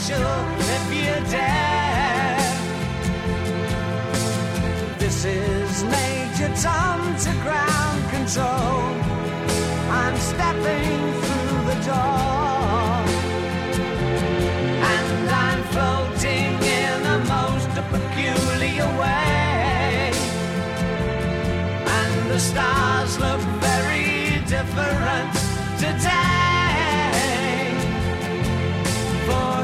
special if you dare. This is Major Tom to ground control. I'm stepping through the door, and I'm floating in a most peculiar way, and the stars look very different today. For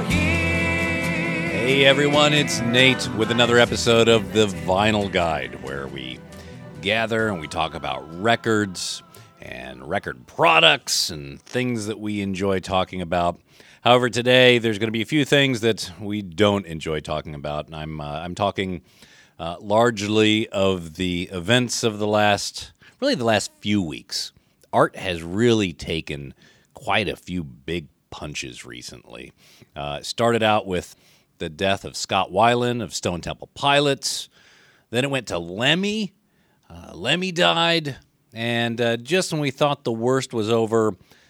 here. Hey everyone, it's Nate with another episode of The Vinyl Guide, where we gather and we talk about records and record products and things that we enjoy talking about. However, today there's going to be a few things that we don't enjoy talking about, and I'm talking largely of the events of the last few weeks. Art has really taken quite a few big punches recently. It started out with the death of Scott Weiland of Stone Temple Pilots. Then it went to Lemmy. Lemmy died. And just when we thought the worst was over,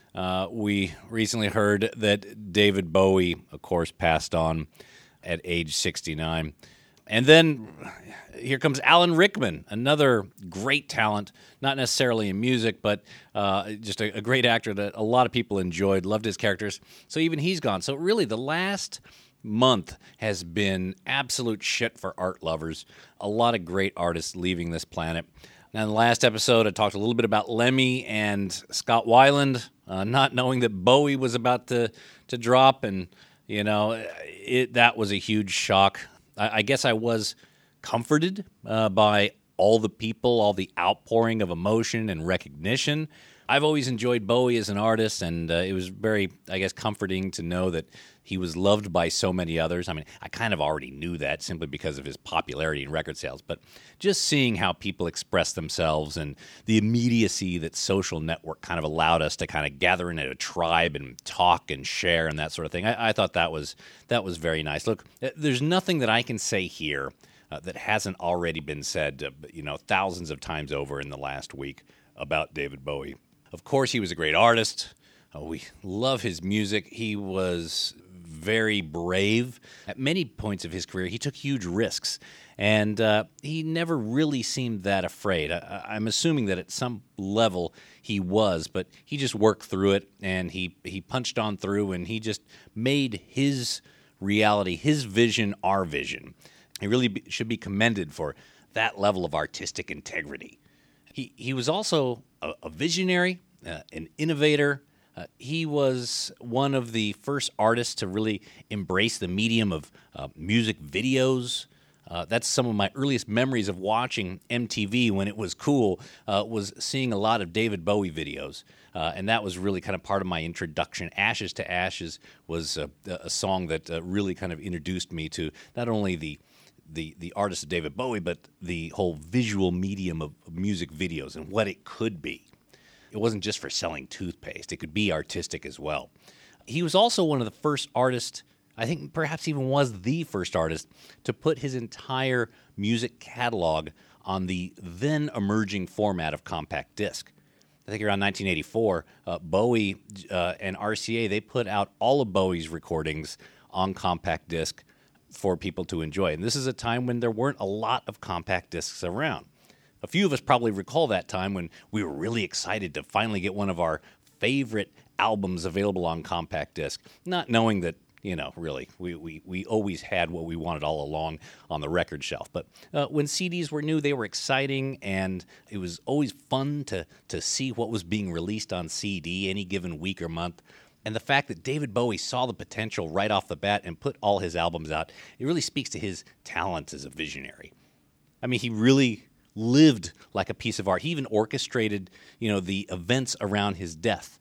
we recently heard that David Bowie, of course, passed on at age 69. And then here comes Alan Rickman, another great talent, not necessarily in music, but just a great actor that a lot of people enjoyed, loved his characters. So even he's gone. So really the last month has been absolute shit for art lovers. A lot of great artists leaving this planet. Now, in the last episode, I talked a little bit about Lemmy and Scott Weiland, not knowing that Bowie was about to drop, and you know, that was a huge shock. I guess I was comforted by all the people, all the outpouring of emotion and recognition. I've always enjoyed Bowie as an artist, and it was very, I guess, comforting to know that he was loved by so many others. I mean, I kind of already knew that simply because of his popularity in record sales, but just seeing how people express themselves and the immediacy that social network kind of allowed us to kind of gather in a tribe and talk and share and that sort of thing, I thought that was very nice. Look, there's nothing that I can say here that hasn't already been said, thousands of times over in the last week about David Bowie. Of course, he was a great artist. We love his music. He was very brave. At many points of his career, he took huge risks, and he never really seemed that afraid. I'm assuming that at some level he was, but he just worked through it, and he punched on through, and he just made his reality, his vision, our vision. He really should be commended for that level of artistic integrity. He was also a visionary, an innovator. He was one of the first artists to really embrace the medium of music videos. That's some of my earliest memories of watching MTV when it was cool, was seeing a lot of David Bowie videos. And that was really kind of part of my introduction. Ashes to Ashes was a song that really kind of introduced me to not only the artist of David Bowie, but the whole visual medium of music videos and what it could be. It wasn't just for selling toothpaste. It could be artistic as well. He was also one of the first artists, I think perhaps even was the first artist, to put his entire music catalog on the then emerging format of compact disc. I think around 1984, Bowie and RCA, they put out all of Bowie's recordings on compact disc for people to enjoy. And this is a time when there weren't a lot of compact discs around. A few of us probably recall that time when we were really excited to finally get one of our favorite albums available on compact disc, not knowing that, really, we always had what we wanted all along on the record shelf. But when CDs were new, they were exciting, and it was always fun to see what was being released on CD any given week or month. And the fact that David Bowie saw the potential right off the bat and put all his albums out, it really speaks to his talent as a visionary. I mean, he really lived like a piece of art. He even orchestrated, the events around his death.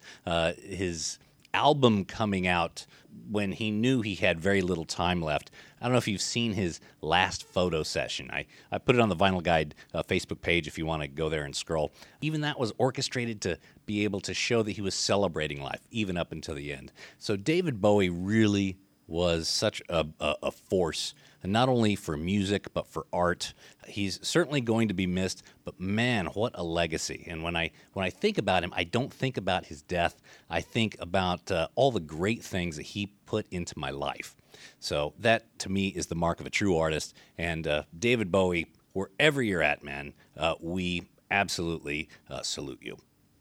His album coming out when he knew he had very little time left. I don't know if you've seen his last photo session. I put it on the Vinyl Guide Facebook page if you want to go there and scroll. Even that was orchestrated to be able to show that he was celebrating life, even up until the end. So David Bowie really was such a force and not only for music, but for art. He's certainly going to be missed, but man, what a legacy. And when I think about him, I don't think about his death. I think about all the great things that he put into my life. So that, to me, is the mark of a true artist. And David Bowie, wherever you're at, man, we absolutely salute you.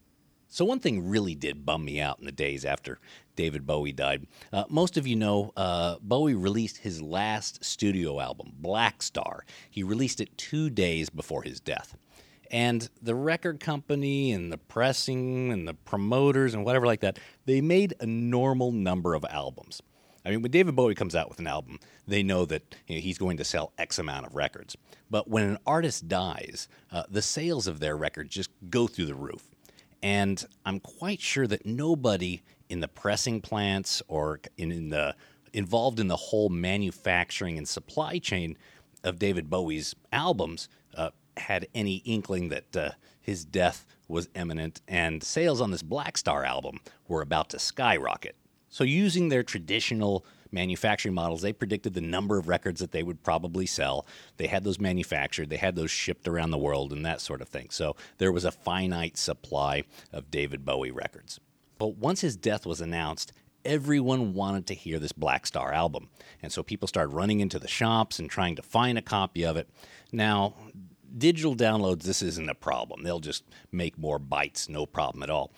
So one thing really did bum me out in the days after David Bowie died. Most of you know Bowie released his last studio album, Black Star. He released it 2 days before his death. And the record company and the pressing and the promoters and whatever like that, they made a normal number of albums. I mean, when David Bowie comes out with an album, they know that he's going to sell X amount of records. But when an artist dies, the sales of their record just go through the roof. And I'm quite sure that nobody in the pressing plants or involved in the whole manufacturing and supply chain of David Bowie's albums had any inkling that his death was imminent, and sales on this Black Star album were about to skyrocket. So using their traditional manufacturing models, they predicted the number of records that they would probably sell. They had those manufactured, they had those shipped around the world and that sort of thing. So there was a finite supply of David Bowie records. But once his death was announced, everyone wanted to hear this Black Star album. And so people started running into the shops and trying to find a copy of it. Now, digital downloads, this isn't a problem. They'll just make more bytes, no problem at all.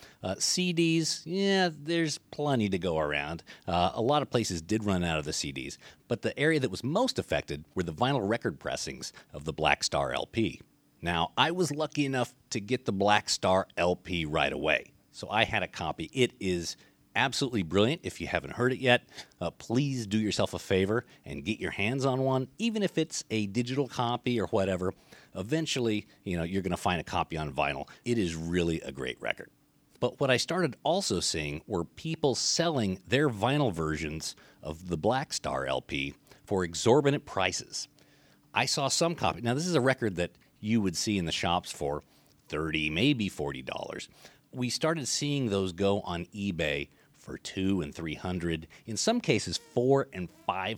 CDs, yeah, there's plenty to go around. A lot of places did run out of the CDs, but the area that was most affected were the vinyl record pressings of the Black Star LP. Now, I was lucky enough to get the Black Star LP right away, so I had a copy. It is absolutely brilliant. If you haven't heard it yet, please do yourself a favor and get your hands on one, even if it's a digital copy or whatever. Eventually, you're going to find a copy on vinyl. It is really a great record. But what I started also seeing were people selling their vinyl versions of the Black Star LP for exorbitant prices. I saw some copy. Now, this is a record that you would see in the shops for $30, maybe $40. We started seeing those go on eBay for $200 and $300, in some cases $400 and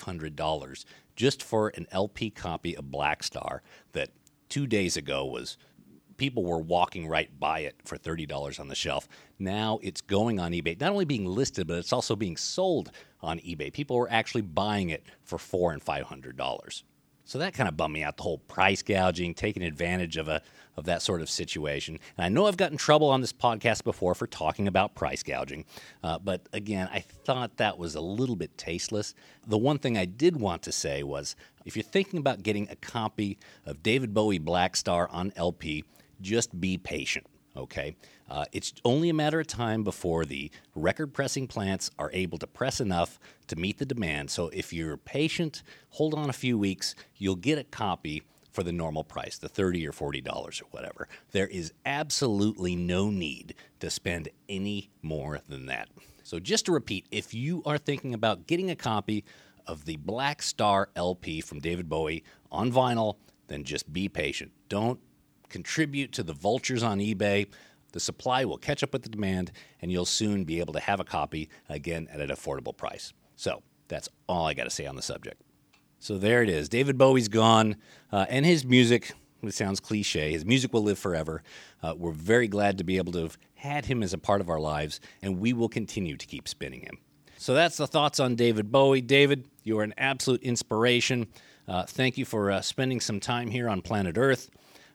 $500, just for an LP copy of Black Star that 2 days ago people were walking right by it for $30 on the shelf. Now it's going on eBay, not only being listed, but it's also being sold on eBay. People were actually buying it for $400 and $500. So that kind of bummed me out, the whole price gouging, taking advantage of that sort of situation. And I know I've gotten in trouble on this podcast before for talking about price gouging, but again, I thought that was a little bit tasteless. The one thing I did want to say was, if you're thinking about getting a copy of David Bowie Black Star on LP, just be patient, okay? It's only a matter of time before the record pressing plants are able to press enough to meet the demand. So if you're patient, hold on a few weeks, you'll get a copy for the normal price, the $30 or $40 or whatever. There is absolutely no need to spend any more than that. So just to repeat, if you are thinking about getting a copy of the Black Star LP from David Bowie on vinyl, then just be patient. Don't contribute to the vultures on eBay. The supply will catch up with the demand, and you'll soon be able to have a copy, again, at an affordable price. So that's all I got to say on the subject. So there it is. David Bowie's gone, and his music, it sounds cliche, his music will live forever. We're very glad to be able to have had him as a part of our lives, and we will continue to keep spinning him. So that's the thoughts on David Bowie. David, you are an absolute inspiration. Thank you for spending some time here on planet Earth.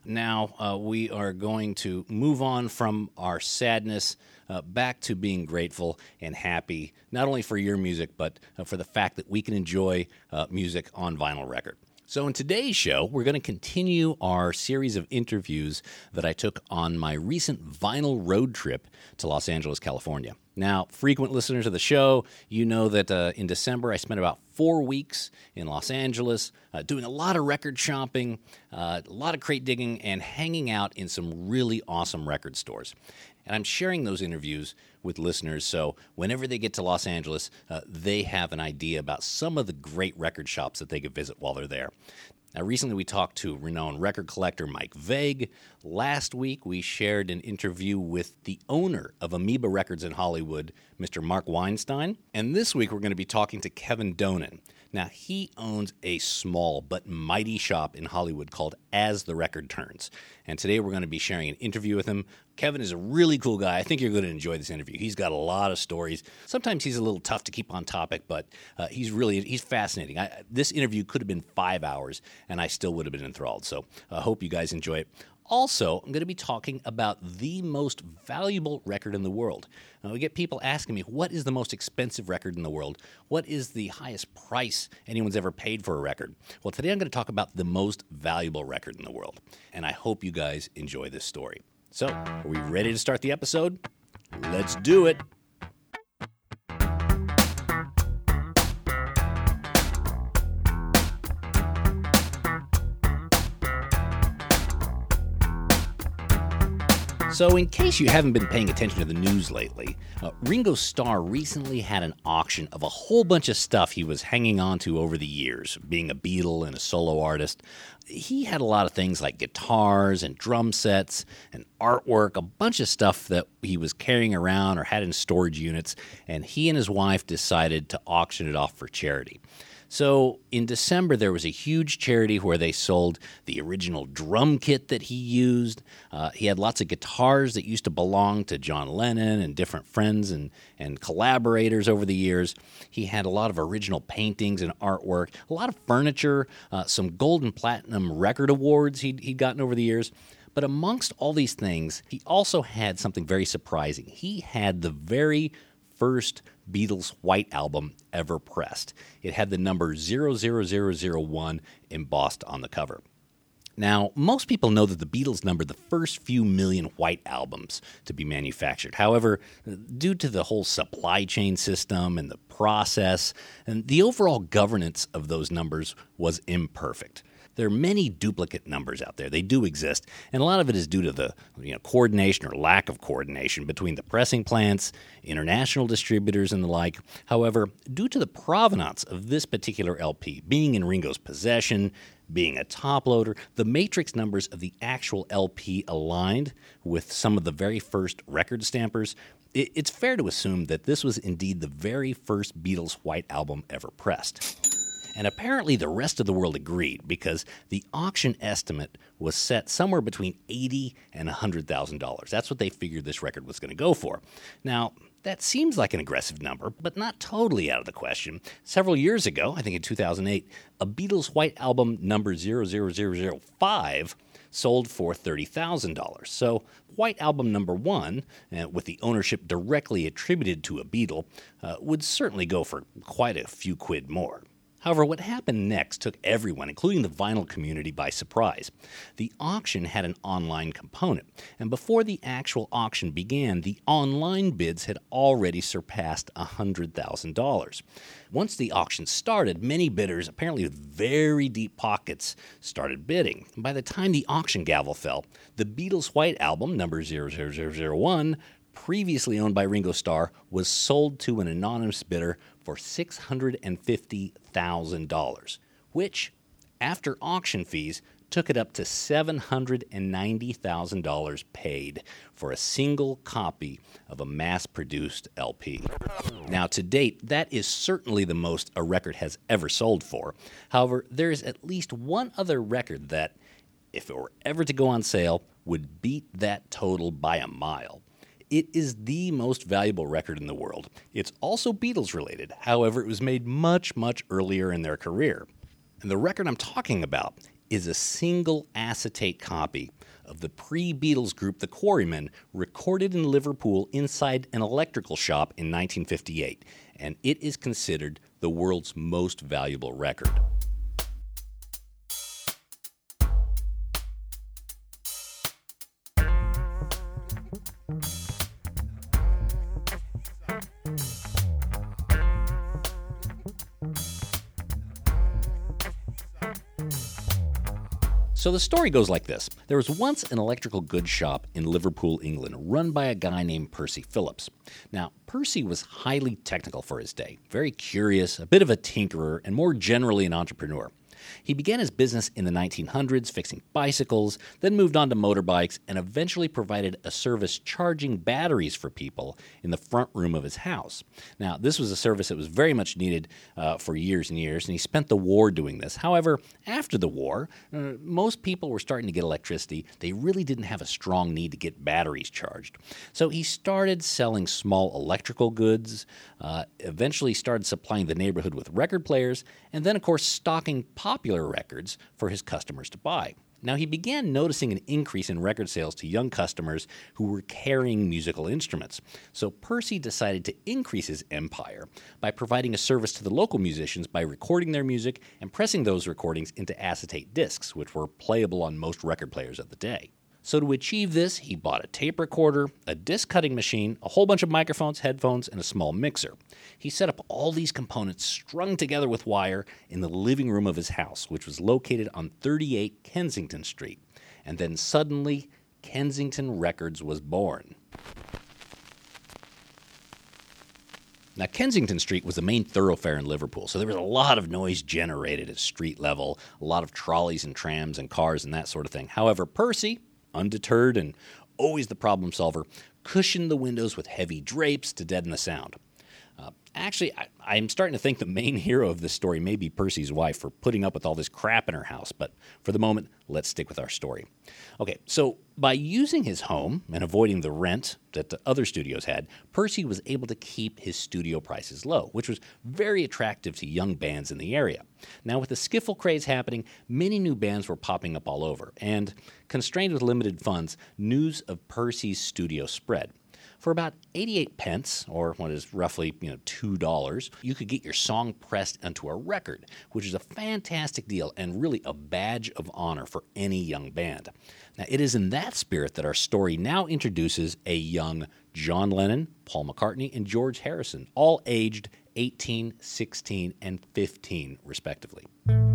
Now we are going to move on from our sadness back to being grateful and happy, not only for your music, but for the fact that we can enjoy music on vinyl record. So in today's show, we're going to continue our series of interviews that I took on my recent vinyl road trip to Los Angeles, California. Now, frequent listeners of the show, you know that in December I spent about 4 weeks in Los Angeles doing a lot of record shopping, a lot of crate digging, and hanging out in some really awesome record stores. And I'm sharing those interviews with listeners, so whenever they get to Los Angeles, they have an idea about some of the great record shops that they could visit while they're there. Now, recently we talked to renowned record collector Mike Vague. Last week we shared an interview with the owner of Amoeba Records in Hollywood, Mr. Mark Weinstein. And this week we're going to be talking to Kevin Donen. Now, he owns a small but mighty shop in Hollywood called As the Record Turns. And today we're going to be sharing an interview with him. Kevin is a really cool guy. I think you're going to enjoy this interview. He's got a lot of stories. Sometimes he's a little tough to keep on topic, but he's fascinating. This interview could have been 5 hours, and I still would have been enthralled. So I hope you guys enjoy it. Also, I'm going to be talking about the most valuable record in the world. Now, we get people asking me, what is the most expensive record in the world? What is the highest price anyone's ever paid for a record? Well, today I'm going to talk about the most valuable record in the world, and I hope you guys enjoy this story. So, are we ready to start the episode? Let's do it. So in case you haven't been paying attention to the news lately, Ringo Starr recently had an auction of a whole bunch of stuff he was hanging on to over the years, being a Beatle and a solo artist. He had a lot of things like guitars and drum sets and artwork, a bunch of stuff that he was carrying around or had in storage units, and he and his wife decided to auction it off for charity. So in December, there was a huge charity where they sold the original drum kit that he used. He had lots of guitars that used to belong to John Lennon and different friends and collaborators over the years. He had a lot of original paintings and artwork, a lot of furniture, some gold and platinum record awards he'd gotten over the years. But amongst all these things, he also had something very surprising. He had the very first Beatles White Album ever pressed. It had the number 00001 embossed on the cover. Now, most people know that the Beatles numbered the first few million White Albums to be manufactured. However, due to the whole supply chain system and the process, and the overall governance of those numbers was imperfect. There are many duplicate numbers out there. They do exist, and a lot of it is due to the coordination or lack of coordination between the pressing plants, international distributors, and the like. However, due to the provenance of this particular LP being in Ringo's possession, being a top loader, the matrix numbers of the actual LP aligned with some of the very first record stampers, it's fair to assume that this was indeed the very first Beatles White Album ever pressed. And apparently the rest of the world agreed because the auction estimate was set somewhere between $80,000 and $100,000. That's what they figured this record was going to go for. Now, that seems like an aggressive number, but not totally out of the question. Several years ago, I think in 2008, a Beatles White Album number 00005 sold for $30,000. So White Album number 1, with the ownership directly attributed to a Beatle, would certainly go for quite a few quid more. However, what happened next took everyone, including the vinyl community, by surprise. The auction had an online component, and before the actual auction began, the online bids had already surpassed $100,000. Once the auction started, many bidders, apparently with very deep pockets, started bidding. By the time the auction gavel fell, the Beatles White Album, number 00001, previously owned by Ringo Starr, was sold to an anonymous bidder for $650,000, which, after auction fees, took it up to $790,000 paid for a single copy of a mass-produced LP. Now, to date, that is certainly the most a record has ever sold for. However, there is at least one other record that, if it were ever to go on sale, would beat that total by a mile. It is the most valuable record in the world. It's also Beatles-related. However, it was made much, much earlier in their career. And the record I'm talking about is a single acetate copy of the pre-Beatles group The Quarrymen, recorded in Liverpool inside an electrical shop in 1958. And it is considered the world's most valuable record. So the story goes like this. There was once an electrical goods shop in Liverpool, England, run by a guy named Percy Phillips. Now, Percy was highly technical for his day, very curious, a bit of a tinkerer, and more generally an entrepreneur. He began his business in the 1900s fixing bicycles, then moved on to motorbikes, and eventually provided a service charging batteries for people in the front room of his house. Now, this was a service that was very much needed for years and years, and he spent the war doing this. However, after the war, most people were starting to get electricity. They really didn't have a strong need to get batteries charged. So he started selling small electrical goods, eventually started supplying the neighborhood with record players, and then, of course, stocking popular records for his customers to buy. Now, he began noticing an increase in record sales to young customers who were carrying musical instruments. So Percy decided to increase his empire by providing a service to the local musicians by recording their music and pressing those recordings into acetate discs, which were playable on most record players of the day. So to achieve this, he bought a tape recorder, a disc cutting machine, a whole bunch of microphones, headphones, and a small mixer. He set up all these components strung together with wire in the living room of his house, which was located on 38 Kensington Street. And then suddenly, Kensington Records was born. Now, Kensington Street was the main thoroughfare in Liverpool, so there was a lot of noise generated at street level, a lot of trolleys and trams and cars and that sort of thing. However, Percy, undeterred and always the problem solver, cushioned the windows with heavy drapes to deaden the sound. Actually, I'm starting to think the main hero of this story may be Percy's wife for putting up with all this crap in her house, but for the moment, let's stick with our story. Okay, so by using his home and avoiding the rent that the other studios had, Percy was able to keep his studio prices low, which was very attractive to young bands in the area. Now, with the skiffle craze happening, many new bands were popping up all over, and constrained with limited funds, news of Percy's studio spread. For about 88 pence, or what is roughly $2, you could get your song pressed onto a record, which is a fantastic deal and really a badge of honor for any young band. Now, it is in that spirit that our story now introduces a young John Lennon, Paul McCartney, and George Harrison, all aged 18, 16, and 15, respectively.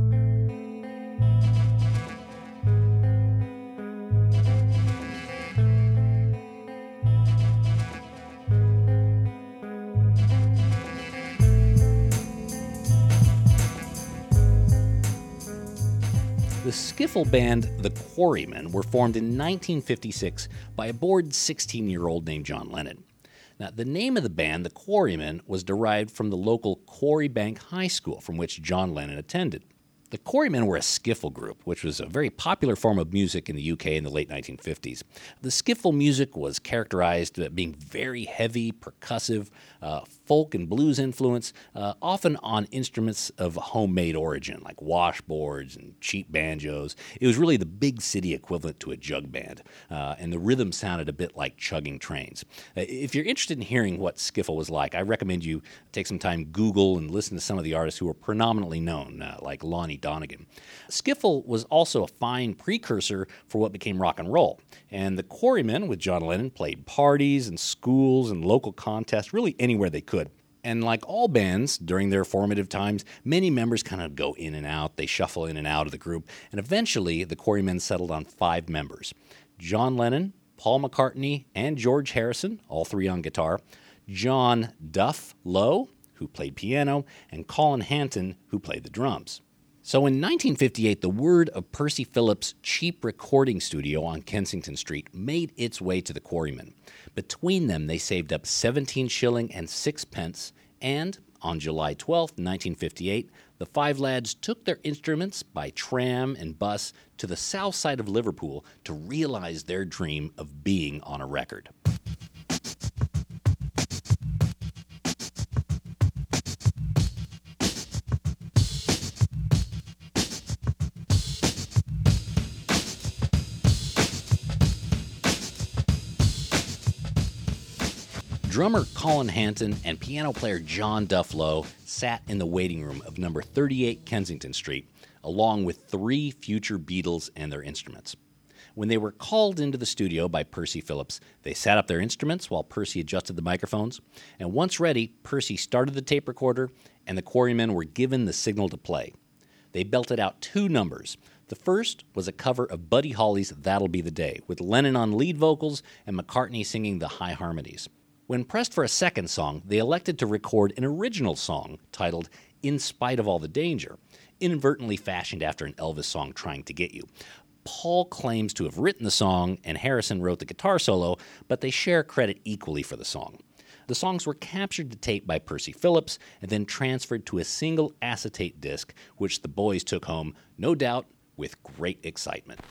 The skiffle band The Quarrymen were formed in 1956 by a bored 16-year-old named John Lennon. Now, the name of the band, The Quarrymen, was derived from the local Quarrybank High School from which John Lennon attended. The Quarrymen were a skiffle group, which was a very popular form of music in the UK in the late 1950s. The skiffle music was characterized as being very heavy, percussive, folk and blues influence, often on instruments of homemade origin, like washboards and cheap banjos. It was really the big city equivalent to a jug band, and the rhythm sounded a bit like chugging trains. If you're interested in hearing what skiffle was like, I recommend you take some time, Google, and listen to some of the artists who were predominantly known, like Lonnie Donegan. Skiffle was also a fine precursor for what became rock and roll, and the Quarrymen, with John Lennon, played parties and schools and local contests, really anywhere they could. And like all bands during their formative times, many members kind of go in and out, they shuffle in and out of the group, and eventually the Quarrymen settled on 5 members: John Lennon, Paul McCartney, and George Harrison, all 3 on guitar, John Duff Lowe, who played piano, and Colin Hanton, who played the drums. So in 1958, the word of Percy Phillips' cheap recording studio on Kensington Street made its way to the Quarrymen. Between them, they saved up 17 shilling and 6 pence, and on July 12, 1958, the 5 lads took their instruments by tram and bus to the south side of Liverpool to realize their dream of being on a record. Drummer Colin Hanton and piano player John Duff Lowe sat in the waiting room of number 38 Kensington Street, along with 3 future Beatles and their instruments. When they were called into the studio by Percy Phillips, they set up their instruments while Percy adjusted the microphones, and once ready, Percy started the tape recorder, and the Quarrymen were given the signal to play. They belted out 2 numbers. The first was a cover of Buddy Holly's That'll Be the Day, with Lennon on lead vocals and McCartney singing the high harmonies. When pressed for a second song, they elected to record an original song titled In Spite of All the Danger, inadvertently fashioned after an Elvis song, Trying to Get You. Paul claims to have written the song, and Harrison wrote the guitar solo, but they share credit equally for the song. The songs were captured to tape by Percy Phillips and then transferred to a single acetate disc, which the boys took home, no doubt, with great excitement.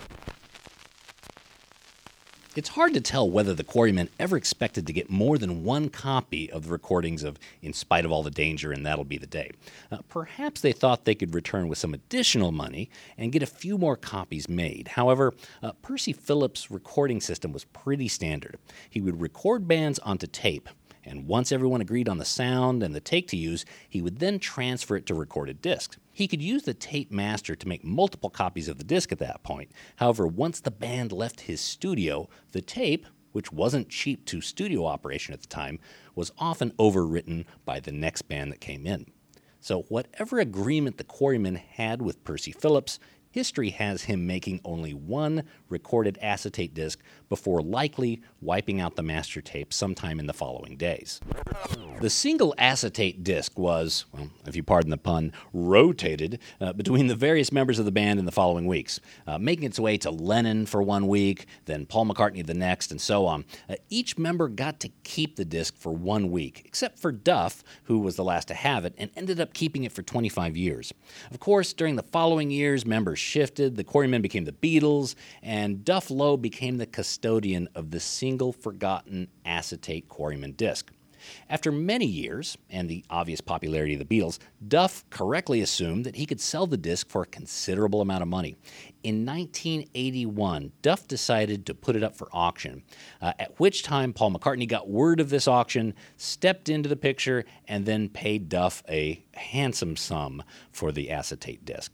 It's hard to tell whether the Quarrymen ever expected to get more than one copy of the recordings of In Spite of All the Danger and That'll Be the Day. Perhaps they thought they could return with some additional money and get a few more copies made. However, Percy Phillips' recording system was pretty standard. He would record bands onto tape, and once everyone agreed on the sound and the take to use, he would then transfer it to recorded discs. He could use the tape master to make multiple copies of the disc at that point. However, once the band left his studio, the tape, which wasn't cheap to studio operation at the time, was often overwritten by the next band that came in. So whatever agreement the Quarrymen had with Percy Phillips, history has him making only one recorded acetate disc before likely wiping out the master tape sometime in the following days. The single acetate disc was, well, if you pardon the pun, rotated between the various members of the band in the following weeks, making its way to Lennon for 1 week, then Paul McCartney the next, and so on. Each member got to keep the disc for 1 week, except for Duff, who was the last to have it, and ended up keeping it for 25 years. Of course, during the following years, members shifted, the Quarrymen became the Beatles, and Duff Lowe became the custodian of the single forgotten acetate Quarrymen disc. After many years, and the obvious popularity of the Beatles, Duff correctly assumed that he could sell the disc for a considerable amount of money. In 1981, Duff decided to put it up for auction, at which time Paul McCartney got word of this auction, stepped into the picture, and then paid Duff a handsome sum for the acetate disc.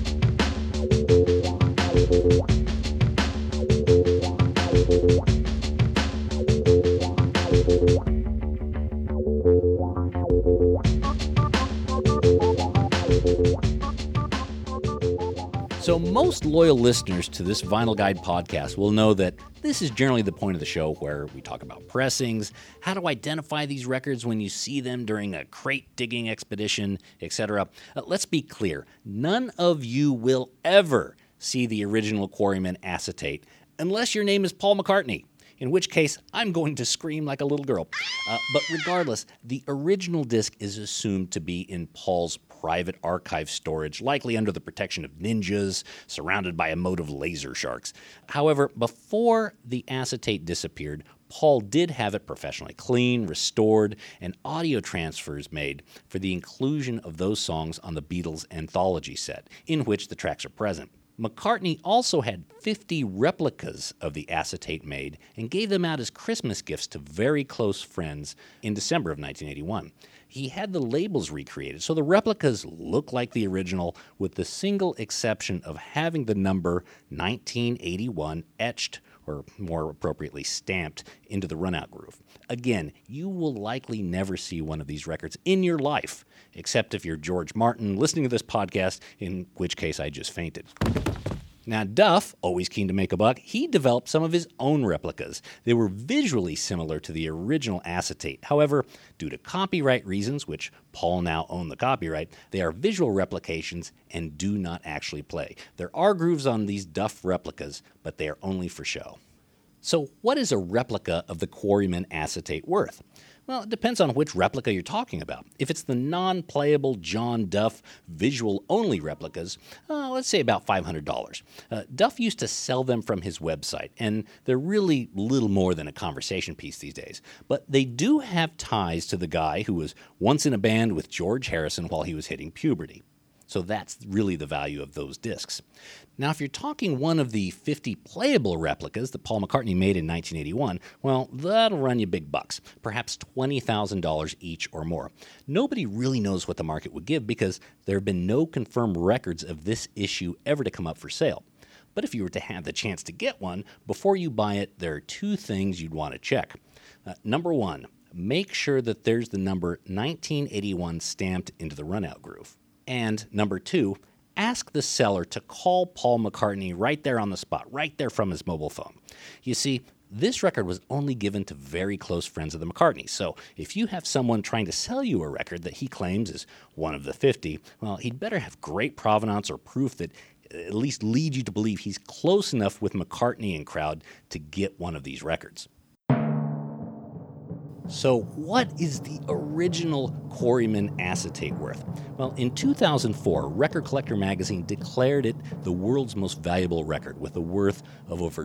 So most loyal listeners to this Vinyl Guide podcast will know that this is generally the point of the show where we talk about pressings, how to identify these records when you see them during a crate digging expedition, etc. Let's be clear, none of you will ever see the original Quarrymen acetate unless your name is Paul McCartney, in which case I'm going to scream like a little girl. But regardless, the original disc is assumed to be in Paul's private archive storage, likely under the protection of ninjas, surrounded by a moat of laser sharks. However, before the acetate disappeared, Paul did have it professionally cleaned, restored, and audio transfers made for the inclusion of those songs on the Beatles anthology set, in which the tracks are present. McCartney also had 50 replicas of the acetate made and gave them out as Christmas gifts to very close friends in December of 1981. He had the labels recreated, so the replicas look like the original, with the single exception of having the number 1981 etched, or more appropriately stamped, into the runout groove. Again, you will likely never see one of these records in your life, except if you're George Martin listening to this podcast, in which case I just fainted. Now, Duff, always keen to make a buck, he developed some of his own replicas. They were visually similar to the original acetate. However, due to copyright reasons, which Paul now owned the copyright, they are visual replications and do not actually play. There are grooves on these Duff replicas, but they are only for show. So what is a replica of the Quarrymen acetate worth? Well, it depends on which replica you're talking about. If it's the non-playable John Duff visual-only replicas, let's say about $500. Duff used to sell them from his website, and they're really little more than a conversation piece these days. But they do have ties to the guy who was once in a band with George Harrison while he was hitting puberty. So that's really the value of those discs. Now, if you're talking one of the 50 playable replicas that Paul McCartney made in 1981, well, that'll run you big bucks, perhaps $20,000 each or more. Nobody really knows what the market would give because there have been no confirmed records of this issue ever to come up for sale. But if you were to have the chance to get one, before you buy it, there are two things you'd want to check. Number one, make sure that there's the number 1981 stamped into the runout groove. And number two, ask the seller to call Paul McCartney right there on the spot, right there from his mobile phone. You see, this record was only given to very close friends of the McCartneys. So if you have someone trying to sell you a record that he claims is one of the 50, well, he'd better have great provenance or proof that at least lead you to believe he's close enough with McCartney and crowd to get one of these records. So what is the original Quarrymen acetate worth? Well, in 2004, Record Collector magazine declared it the world's most valuable record with a worth of over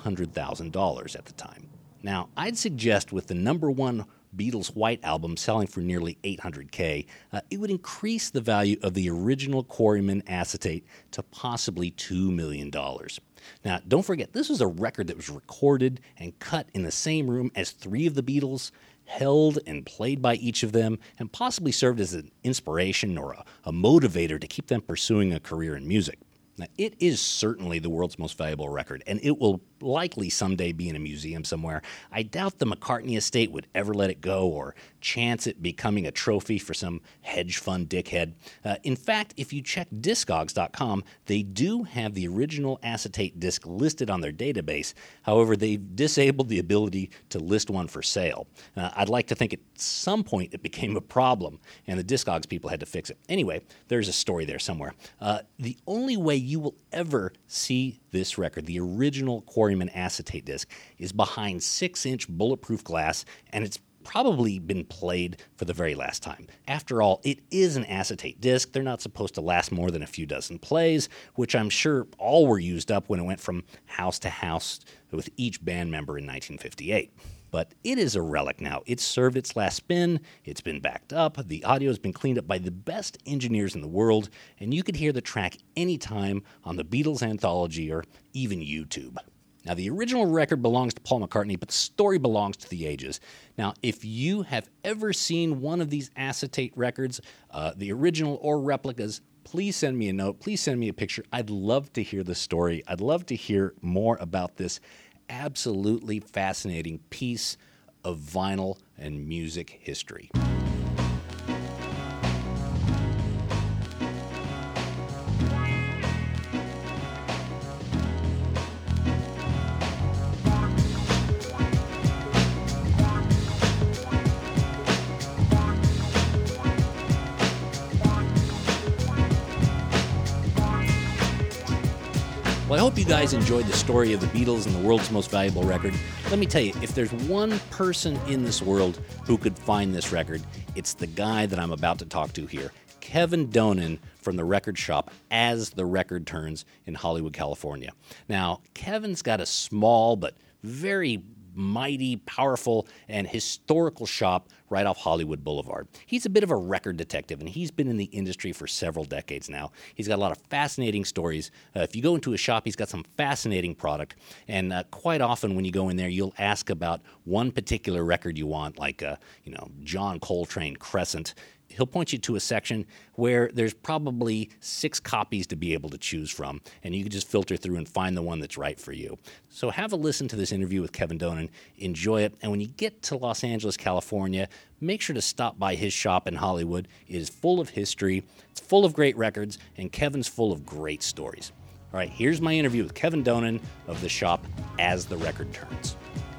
$200,000 at the time. Now, I'd suggest with the number one Beatles' White Album selling for nearly $800K, it would increase the value of the original Quarrymen acetate to possibly $2 million. Now, don't forget, this was a record that was recorded and cut in the same room as three of the Beatles, held and played by each of them, and possibly served as an inspiration or a motivator to keep them pursuing a career in music. Now, it is certainly the world's most valuable record, and it will likely someday be in a museum somewhere. I doubt the McCartney estate would ever let it go or chance it becoming a trophy for some hedge fund dickhead. In fact, if you check Discogs.com, they do have the original acetate disc listed on their database. However, they've disabled the ability to list one for sale. I'd like to think at some point it became a problem, and the Discogs people had to fix it. Anyway, there's a story there somewhere. The only way you will ever see this record, the original Quarrymen acetate disc, is behind 6-inch bulletproof glass, and it's probably been played for the very last time. After all, it is an acetate disc. They're not supposed to last more than a few dozen plays, which I'm sure all were used up when it went from house to house with each band member in 1958. But it is a relic now. It's served its last spin, it's been backed up, the audio has been cleaned up by the best engineers in the world, and you could hear the track anytime on the Beatles Anthology or even YouTube. Now, the original record belongs to Paul McCartney, but the story belongs to the ages. Now, if you have ever seen one of these acetate records, the original or replicas, please send me a note. Please send me a picture. I'd love to hear the story. I'd love to hear more about this absolutely fascinating piece of vinyl and music history. Well, I hope you guys enjoyed the story of the Beatles and the world's most valuable record. Let me tell you, if there's one person in this world who could find this record, it's the guy that I'm about to talk to here, Kevin Donen from the record shop As the Record Turns in Hollywood, California. Now, Kevin's got a small but very mighty, powerful, and historical shop right off Hollywood Boulevard. He's a bit of a record detective, and he's been in the industry for several decades now. He's got a lot of fascinating stories. If you go into his shop, he's got some fascinating product, and quite often when you go in there, you'll ask about one particular record you want, like John Coltrane Crescent. He'll point you to a section where there's probably 6 copies to be able to choose from, and you can just filter through and find the one that's right for you. So have a listen to this interview with Kevin Donen, enjoy it, and when you get to Los Angeles, California, make sure to stop by his shop in Hollywood. It is full of history, it's full of great records, and Kevin's full of great stories. All right, here's my interview with Kevin Donen of the shop As the Record Turns.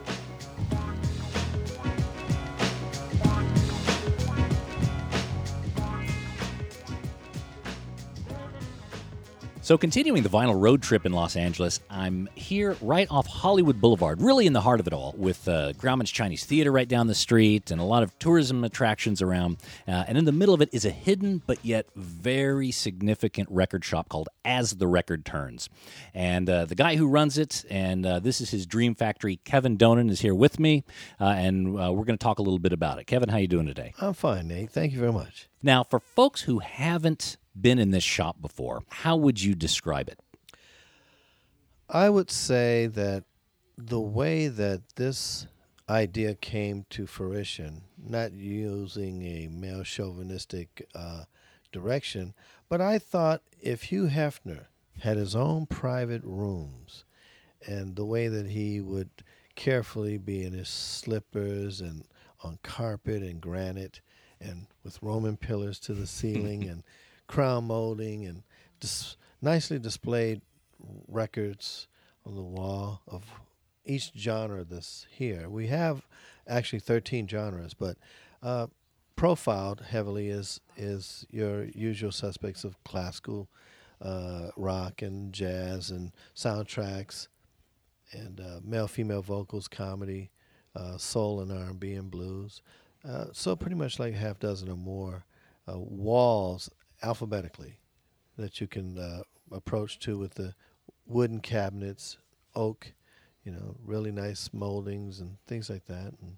So continuing the vinyl road trip in Los Angeles, I'm here right off Hollywood Boulevard, really in the heart of it all, with Grauman's Chinese Theater right down the street and a lot of tourism attractions around. And in the middle of it is a hidden but yet very significant record shop called As the Record Turns. And the guy who runs it, and this is his dream factory, Kevin Donen, is here with me, and we're going to talk a little bit about it. Kevin, how you doing today? I'm fine, Nate. Thank you very much. Now, for folks who haven't been in this shop before, how would you describe it? I would say that the way that this idea came to fruition, not using a male chauvinistic direction, but I thought if Hugh Hefner had his own private rooms and the way that he would carefully be in his slippers and on carpet and granite and with Roman pillars to the ceiling and crown molding and nicely displayed records on the wall of each genre that's here. We have actually 13 genres, but profiled heavily is your usual suspects of classical, rock and jazz and soundtracks, and male-female vocals, comedy, soul and R&B and blues. So pretty much like a half dozen or more walls alphabetically that you can approach to with the wooden cabinets, oak, really nice moldings and things like that. And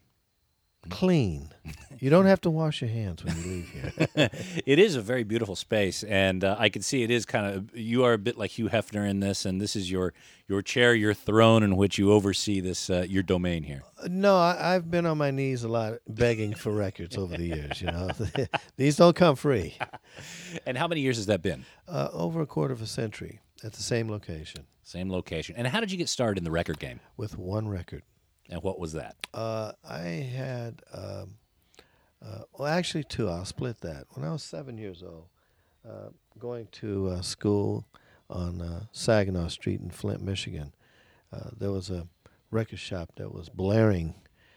clean. You don't have to wash your hands when you leave here. It is a very beautiful space, and I can see it is kind of, you are a bit like Hugh Hefner in this, and this is your chair, your throne in which you oversee this, your domain here. No, I've been on my knees a lot begging for records over the years, These don't come free. And how many years has that been? Over a quarter of a century at the same location. Same location. And how did you get started in the record game? With one record. And what was that? I had, actually two. I'll split that. When I was 7 years old, going to school on Saginaw Street in Flint, Michigan, there was a record shop that was blaring,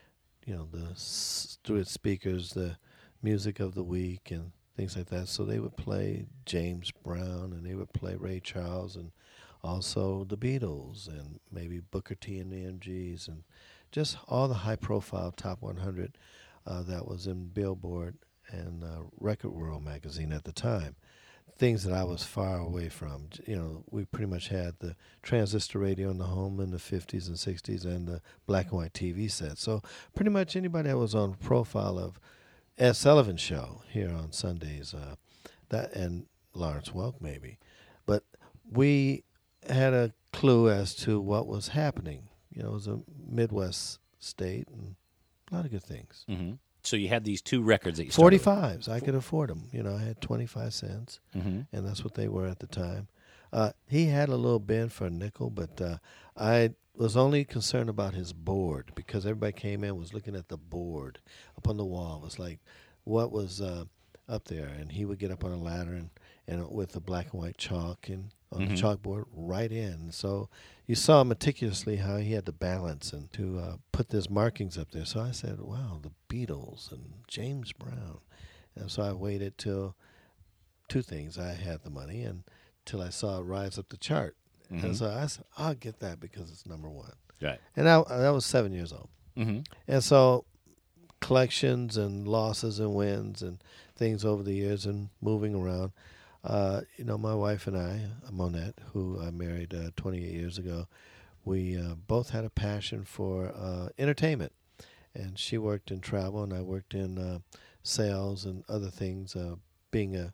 through its speakers, the music of the week and things like that. So they would play James Brown, and they would play Ray Charles, and also the Beatles, and maybe Booker T and the MGs, and just all the high-profile top 100 that was in Billboard and Record World magazine at the time. Things that I was far away from. We pretty much had the transistor radio in the home in the 50s and 60s and the black and white TV set. So pretty much anybody that was on profile of Ed Sullivan's show here on Sundays, that and Lawrence Welk maybe. But we had a clue as to what was happening. It was a Midwest state and a lot of good things. Mm-hmm. So you had these two records that you started 45s. I could afford them. I had 25 cents, mm-hmm. and that's what they were at the time. He had a little bend for a nickel, but I was only concerned about his board because everybody came in was looking at the board up on the wall. It was like what was up there, and he would get up on a ladder and with the black and white chalk and on mm-hmm. the chalkboard right in. So you saw meticulously how he had to balance and to put those markings up there. So I said, wow, the Beatles and James Brown. And so I waited till two things. I had the money and till I saw it rise up the chart. Mm-hmm. And so I said, I'll get that because it's number one. Right. And I was 7 years old. Mm-hmm. And so collections and losses and wins and things over the years and moving around. My wife and I, Monette, who I married 28 years ago, we both had a passion for entertainment. And she worked in travel, and I worked in sales and other things, being a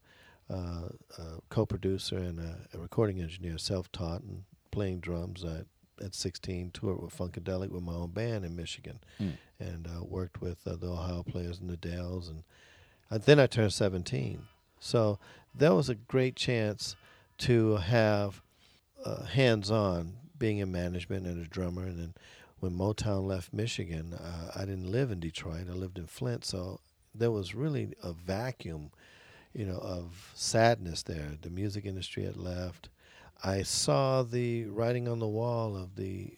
co-producer and a recording engineer, self-taught, and playing drums. At 16, toured with Funkadelic with my own band in Michigan, and worked with the Ohio Players and the Dells. And then I turned 17. So that was a great chance to have hands-on, being in management and a drummer. And then when Motown left Michigan, I didn't live in Detroit. I lived in Flint. So there was really a vacuum, of sadness there. The music industry had left. I saw the writing on the wall of the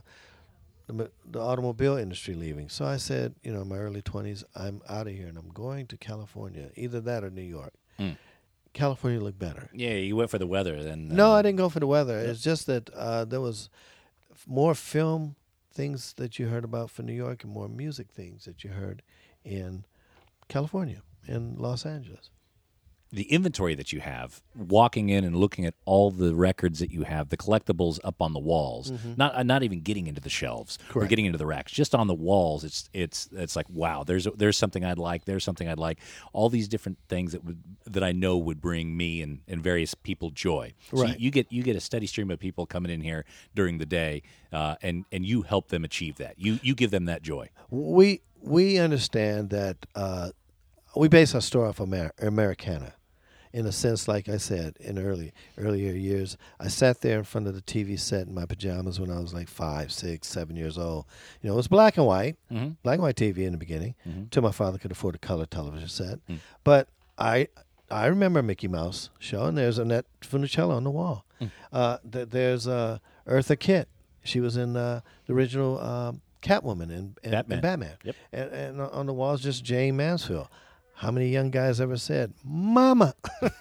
automobile industry leaving. So I said, in my early 20s, I'm out of here and I'm going to California, either that or New York. California looked better. Yeah, you went for the weather then. No, I didn't go for the weather. It's just that there was more film things that you heard about for New York and more music things that you heard in California, in Los Angeles. The inventory that you have, walking in and looking at all the records that you have, the collectibles up on the walls, mm-hmm. not even getting into the shelves Correct. Or getting into the racks, just on the walls. It's like, wow, there's something I'd like. There's something I'd like. All these different things that I know would bring me and various people joy. So right. you get a steady stream of people coming in here during the day, and you help them achieve that. You give them that joy. We understand that we base our store off Americana. In a sense, like I said, in earlier years, I sat there in front of the TV set in my pajamas when I was like 5, 6, 7 years old. It was black and white, mm-hmm. black and white TV in the beginning, till my father could afford a color television set. Mm. But I remember Mickey Mouse show, and there's Annette Funicello on the wall. There's Eartha Kitt She was in the original Catwoman and Batman. Yep. And on the walls, just Jane Mansfield. How many young guys ever said, Mama?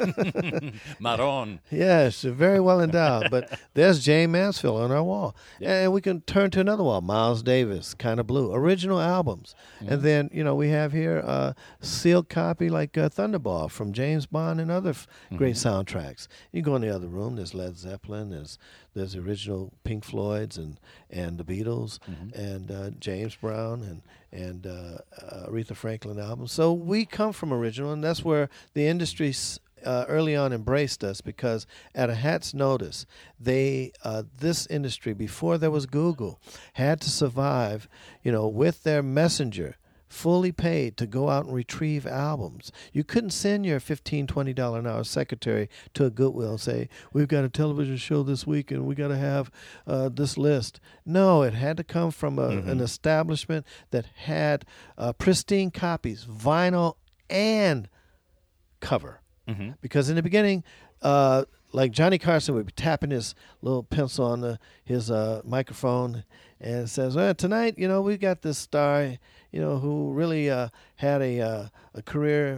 Maron. Yes, very well endowed. But there's Jane Mansfield on our wall. And we can turn to another wall, Miles Davis, Kind of Blue, original albums. And then, we have here a sealed copy like Thunderball from James Bond and other great soundtracks. You go in the other room, there's Led Zeppelin, there's the original Pink Floyds and the Beatles and James Brown and Aretha Franklin albums. So we come from original, and that's where the industry early on embraced us, because at a hat's notice, this industry, before there was Google, had to survive, with their messenger, fully paid to go out and retrieve albums. You couldn't send your $15, $20 an hour secretary to a Goodwill and say, we've got a television show this week and we got to have this list. No, it had to come from an establishment that had pristine copies, vinyl and cover. Because in the beginning, like Johnny Carson would be tapping his little pencil on his microphone and says, well, tonight, we got this star, who really had a career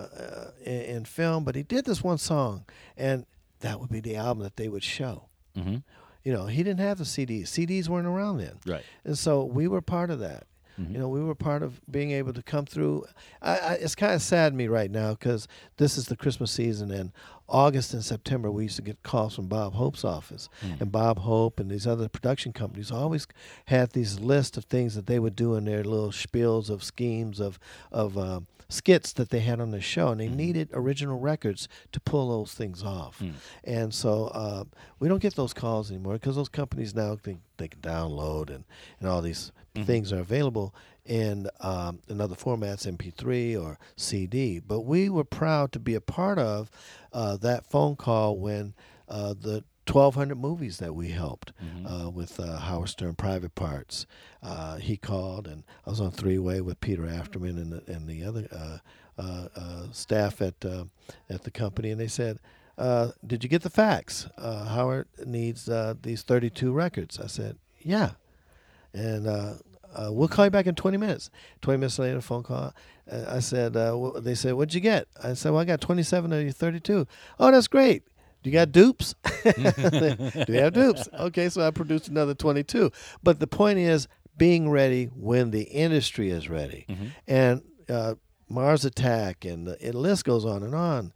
in film, but he did this one song, and that would be the album that they would show. He didn't have the CDs. CDs weren't around then. Right. And so we were part of that. We were part of being able to come through. It's kind of sad to me right now, because this is the Christmas season, and August and September we used to get calls from Bob Hope's office. And Bob Hope and these other production companies always had these lists of things that they would do in their little spiels of schemes of skits that they had on the show, and they needed original records to pull those things off. And so we don't get those calls anymore, because those companies now think they can download and all these things are available in other formats, MP3 or CD. But we were proud to be a part of that phone call when the 1,200 movies that we helped with Howard Stern Private Parts. He called, and I was on three-way with Peter Afterman and the other staff at the company, and they said, did you get the facts? Howard needs these 32 records. I said, yeah. And we'll call you back in 20 minutes. 20 minutes later, a phone call. I said, they said, what'd you get? I said, well, I got 27 of your 32. Oh, that's great. Do you got dupes? Do you have dupes? Okay, so I produced another 22. But the point is being ready when the industry is ready. And Mars Attack, and the list goes on and on.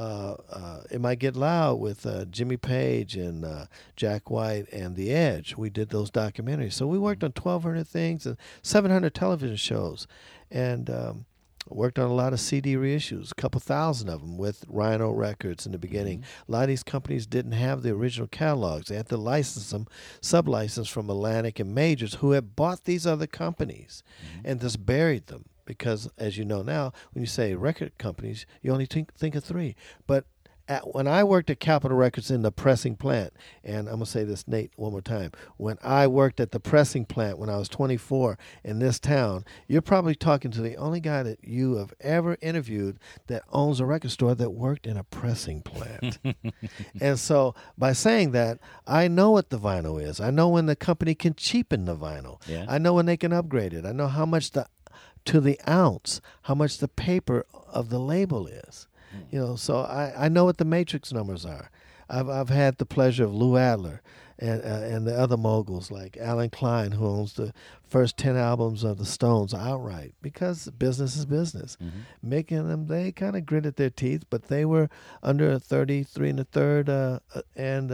It Might Get Loud with Jimmy Page and Jack White and The Edge. We did those documentaries. So we worked on 1,200 things and 700 television shows, and worked on a lot of CD reissues, a couple thousand of them with Rhino Records in the beginning. A lot of these companies didn't have the original catalogs. They had to license them, sub-license from Atlantic and Majors, who had bought these other companies and just buried them. Because, as you know now, when you say record companies, you only think of three. But when I worked at Capitol Records in the pressing plant, and I'm going to say this, Nate, one more time. When I worked at the pressing plant when I was 24 in this town, you're probably talking to the only guy that you have ever interviewed that owns a record store that worked in a pressing plant. And so by saying that, I know what the vinyl is. I know when the company can cheapen the vinyl. Yeah. I know when they can upgrade it. I know how much to the ounce, how much the paper of the label is. So I know what the matrix numbers are. I've had the pleasure of Lou Adler and the other moguls like Alan Klein, who owns the first 10 albums of the Stones outright, because business is business. Making them, they kind of gritted their teeth, but they were under 33 1/3 and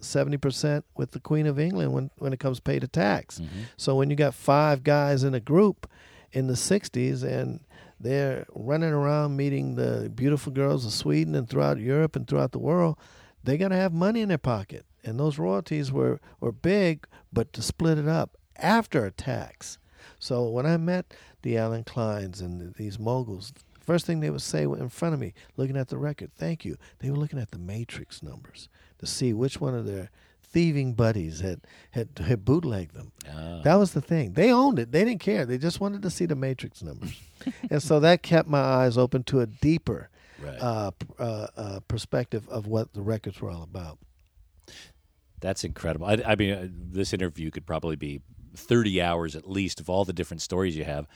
70% with the Queen of England when it comes to pay to tax. So when you got 5 guys in a group in the 60s, and they're running around meeting the beautiful girls of Sweden and throughout Europe and throughout the world, they got to have money in their pocket. And those royalties were big, but to split it up after a tax. So when I met the Alan Kleins and these moguls, first thing they would say in front of me, looking at the record, thank you, they were looking at the matrix numbers to see which one of their thieving buddies had bootlegged them. That was the thing. They owned it. They didn't care. They just wanted to see the matrix numbers. And so that kept my eyes open to a deeper perspective of what the records were all about. That's incredible. I mean, this interview could probably be 30 hours at least of all the different stories you have.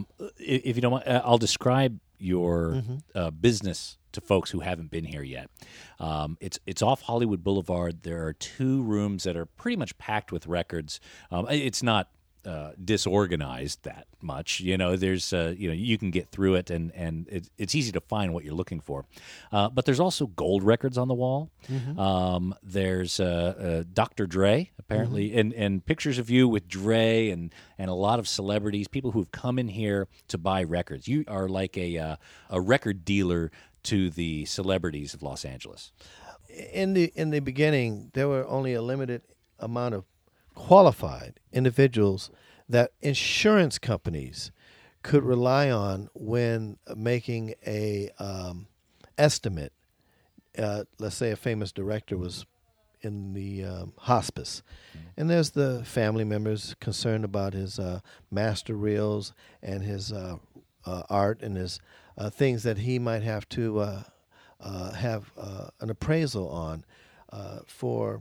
If you don't mind, I'll describe your business to folks who haven't been here yet. It's off Hollywood Boulevard. There are 2 rooms that are pretty much packed with records. It's not disorganized that much. There's you can get through it, and it's easy to find what you're looking for. But there's also gold records on the wall. There's Dr. Dre apparently, and pictures of you with Dre and a lot of celebrities, people who've come in here to buy records. You are like a record dealer to the celebrities of Los Angeles. In the beginning, there were only a limited amount of qualified individuals that insurance companies could rely on when making a estimate. Let's say a famous director was in the hospice, and there's the family members concerned about his master reels and his art and his things that he might have to have an appraisal on for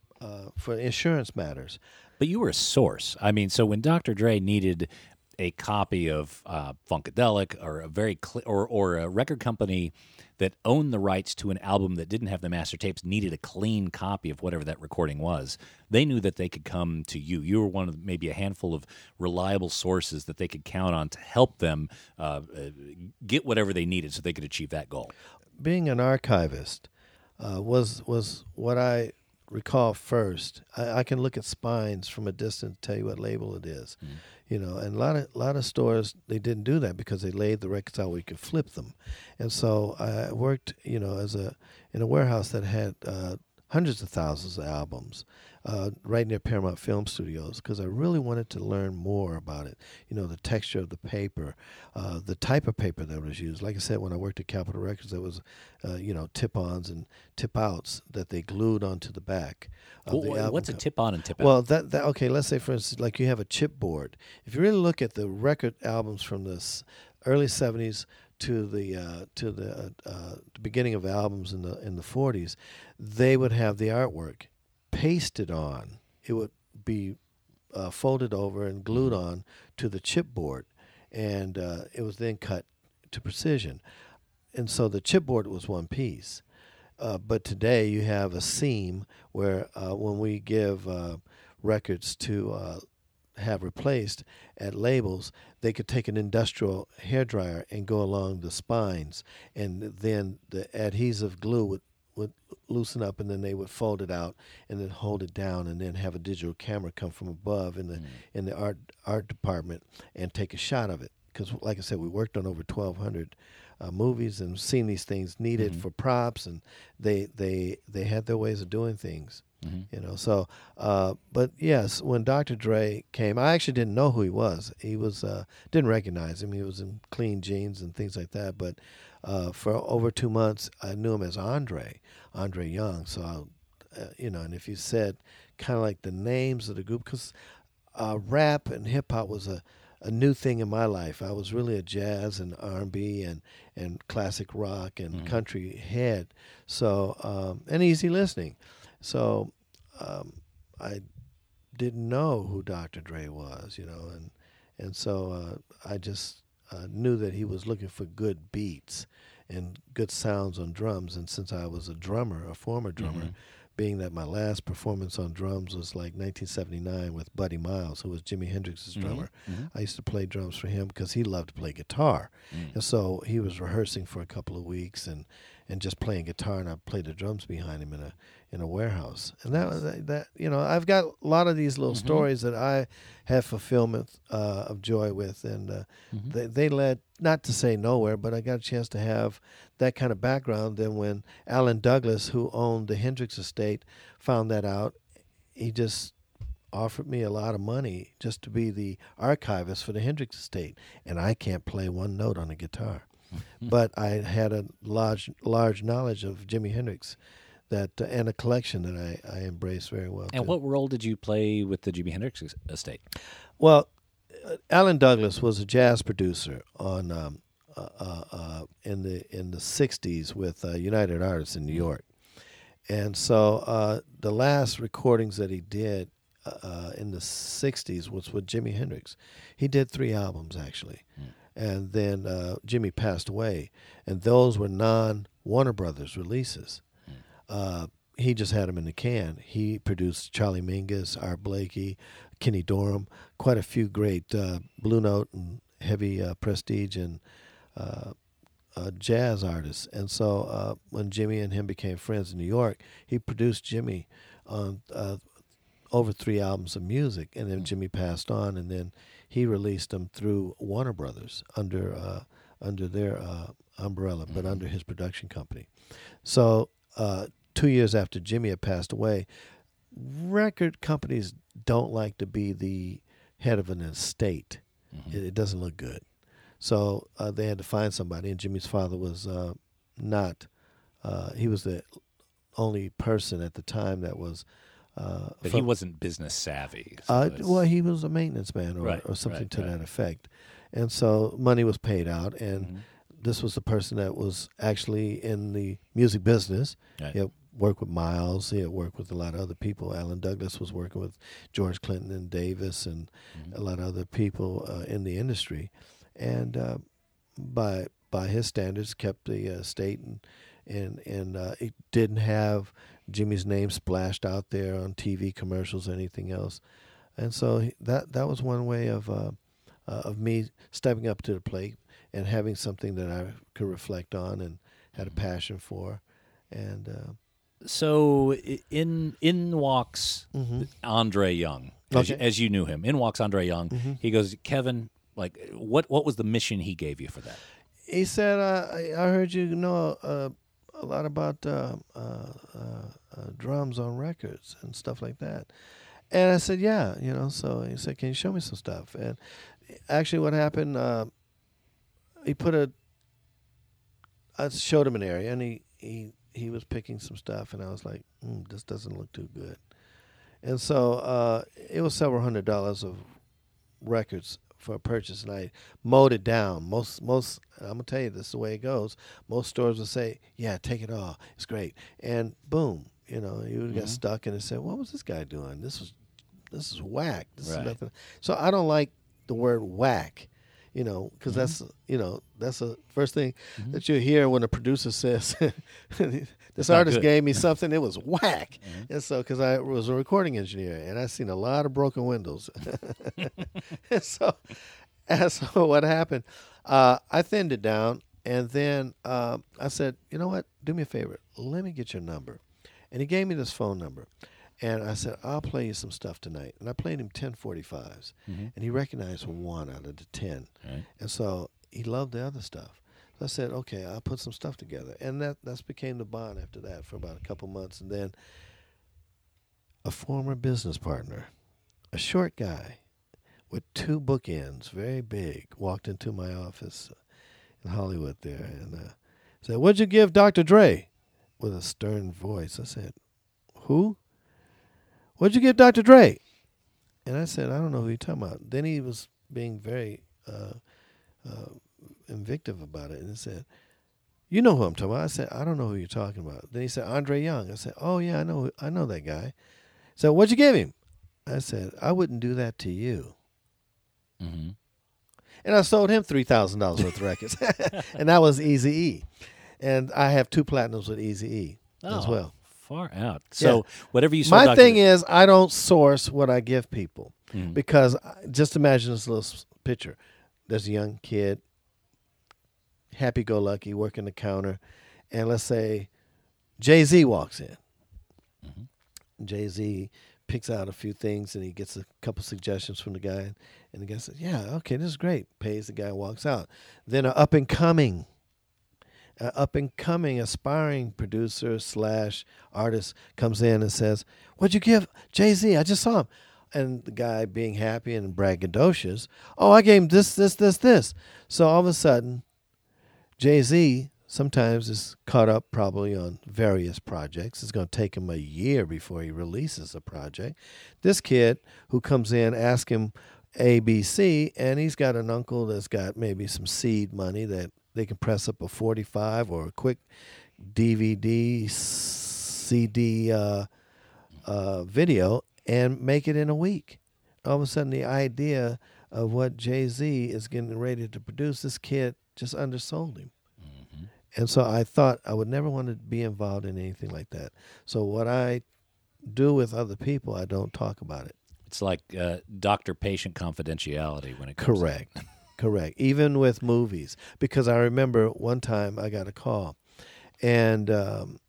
insurance matters. But you were a source. I mean, so when Dr. Dre needed a copy of Funkadelic, or a very or a record company that owned the rights to an album that didn't have the master tapes needed a clean copy of whatever that recording was, they knew that they could come to you. You were one of maybe a handful of reliable sources that they could count on to help them get whatever they needed so they could achieve that goal. Being an archivist was what I recall first. I can look at spines from a distance and tell you what label it is. And a lot of stores, they didn't do that because they laid the records out where you could flip them. And so I worked in a warehouse that had hundreds of thousands of albums right near Paramount Film Studios, because I really wanted to learn more about it. The texture of the paper, the type of paper that was used. Like I said, when I worked at Capitol Records, there was tip-ons and tip-outs that they glued onto the back of the album. What's a tip-on and tip-out? Well, that okay, let's say, for instance, like you have a chipboard. If you really look at the record albums from the early 70s to the beginning of albums in the 40s, they would have the artwork pasted on. It would be folded over and glued on to the chipboard, and it was then cut to precision. And so the chipboard was one piece. But today you have a seam where when we give records to have replaced at labels, they could take an industrial hairdryer and go along the spines, and then the adhesive glue would loosen up, and then they would fold it out and then hold it down, and then have a digital camera come from above in the art department and take a shot of it. Because, like I said, we worked on over 1,200 movies and seen these things needed for props, and they had their ways of doing things. So, but yes, when Dr. Dre came, I actually didn't know who he was. Didn't recognize him. He was in clean jeans and things like that. But for over 2 months, I knew him as Andre Young. So, and if you said kind of like the names of the group, because rap and hip hop was a new thing in my life. I was really a jazz and R&B and classic rock and country head. So, and easy listening. So I didn't know who Dr. Dre was, and so I just knew that he was looking for good beats and good sounds on drums. And since I was a former drummer, being that my last performance on drums was like 1979 with Buddy Miles, who was Jimi Hendrix's drummer. I used to play drums for him because he loved to play guitar. And so he was rehearsing for a couple of weeks and just playing guitar, and I played the drums behind him in a warehouse. And that I've got a lot of these little stories that I have fulfillment of joy with, and they led, not to say nowhere, but I got a chance to have that kind of background. Then when Alan Douglas, who owned the Hendrix estate, found that out, he just offered me a lot of money just to be the archivist for the Hendrix estate, and I can't play one note on a guitar. But I had a large knowledge of Jimi Hendrix, and a collection that I embraced very well. And what role did you play with the Jimi Hendrix estate? Well, Alan Douglas was a jazz producer on in the 60s with United Artists in New York, And so the last recordings that he did in the 60s was with Jimi Hendrix. He did 3 albums, actually. And then Jimmy passed away, and those were non-Warner Brothers releases. He just had them in the can. He produced Charlie Mingus, Art Blakey, Kenny Dorham, quite a few great Blue Note and heavy prestige and jazz artists. And so when Jimmy and him became friends in New York, he produced Jimmy on over 3 albums of music, and then Jimmy passed on, and then he released them through Warner Brothers under their umbrella, but under his production company. So 2 years after Jimmy had passed away, record companies don't like to be the head of an estate. It doesn't look good. So they had to find somebody, and Jimmy's father was not. He was the only person at the time that was. But he wasn't business savvy. Well, he was a maintenance man or something to that effect. And so money was paid out, and this was the person that was actually in the music business. Right. He had worked with Miles. He had worked with a lot of other people. Alan Douglas was working with George Clinton and Davis and a lot of other people in the industry. And by his standards, kept the estate, and it didn't have Jimmy's name splashed out there on TV commercials or anything else. And so that was one way of me stepping up to the plate and having something that I could reflect on and had a passion for. And so in walks Andre Young, as you knew him. In walks Andre Young. He goes, Kevin, like, what was the mission he gave you for that? He said, I heard you know a lot about drums on records and stuff like that. And I said, yeah, so he said, can you show me some stuff? And actually what happened, I showed him an area, and he was picking some stuff, and I was like, this doesn't look too good. And so it was several $100s of records for a purchase, and I mowed it down. Most I'm gonna tell you, this is the way it goes. Most stores would say, yeah, take it all, it's great, and boom, you would get stuck, and it said, what was this guy doing? This is whack. This is nothing. So I don't like the word whack, because that's the first thing that you hear when a producer says, this artist gave me something, it was whack. And so, because I was a recording engineer, and I seen a lot of broken windows. and so what happened, I thinned it down, and then I said, you know what, do me a favor, let me get your number. And he gave me this phone number. And I said, I'll play you some stuff tonight. And I played him 1045s. And he recognized 1 out of the 10. Right. And so he loved the other stuff. So I said, okay, I'll put some stuff together. And that's became the bond after that for about a couple months. And then a former business partner, a short guy with 2 bookends, very big, walked into my office in Hollywood there and said, what'd you give Dr. Dre? With a stern voice. I said, who? What'd you give Dr. Dre? And I said, I don't know who you're talking about. Then he was being very invictive about it. And he said, you know who I'm talking about. I said, I don't know who you're talking about. Then he said, Andre Young. I said, oh, yeah, I know that guy. So what'd you give him? I said, I wouldn't do that to you. And I sold him $3,000 worth of records. And that was Eazy-E. And I have 2 platinums with Eazy-E as well. Far out. So whatever you saw. My thing is, I don't source what I give people because just imagine this little picture. There's a young kid, happy-go-lucky, working the counter, and let's say Jay-Z walks in. Jay-Z picks out a few things, and he gets a couple suggestions from the guy, and the guy says, yeah, okay, this is great. Pays the guy, walks out. Then an up-and-coming aspiring producer / artist comes in and says, what'd you give Jay-Z? I just saw him. And the guy being happy and braggadocious, oh, I gave him this. So all of a sudden, Jay-Z sometimes is caught up probably on various projects. It's going to take him a year before he releases a project. This kid who comes in, asks him ABC, and he's got an uncle that's got maybe some seed money that they can press up a 45 or a quick DVD CD video and make it in a week. All of a sudden, the idea of what Jay-Z is getting ready to produce, this kid just undersold him. And so I thought I would never want to be involved in anything like that. So what I do with other people, I don't talk about it. It's like doctor-patient confidentiality when it comes Correct. Correct. Even with movies. Because I remember one time I got a call, and the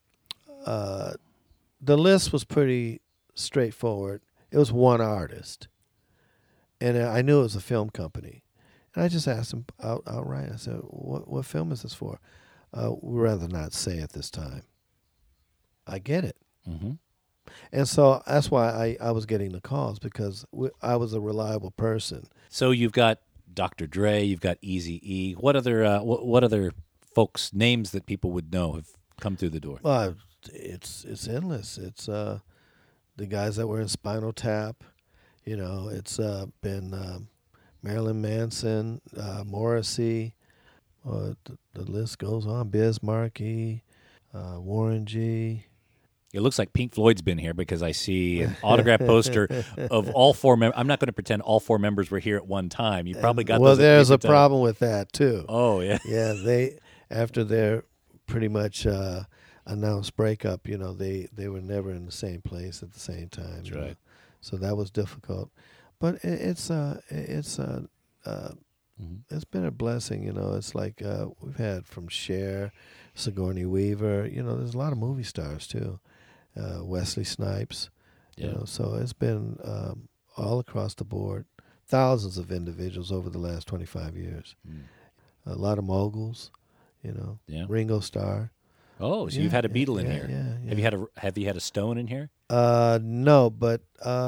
list was pretty straightforward. It was one artist. And I knew it was a film company. And I just asked him outright. I said, what film is this for? We'd rather not say at this time. I get it. Mm-hmm. And so that's why I was getting the calls, because I was a reliable person. So you've got Dr. Dre, you've got Eazy-E. What other folks' names that people would know have come through the door? Well, it's endless. It's the guys that were in Spinal Tap. You know, it's been Marilyn Manson, Morrissey. The list goes on. Biz Markie, Warren G. It looks like Pink Floyd's been here, because I see an autograph poster of all four members. I'm not going to pretend all four members were here at one time. You probably got Well, those at there's a different times. problem with that, too. Oh, yeah. Yeah, they, after their pretty much announced breakup, you know, they were never in the same place at the same time. That's you know. right. So that was difficult. But it's been a blessing, you know. It's like we've had from Cher, Sigourney Weaver, you know, there's a lot of movie stars, too. Wesley Snipes, you know, so it's been all across the board, thousands of individuals over the last 25 years. A lot of moguls, you know, Ringo Starr. Oh, so you've had a Beatle in here. Yeah. Have you had a Stone in here? No, but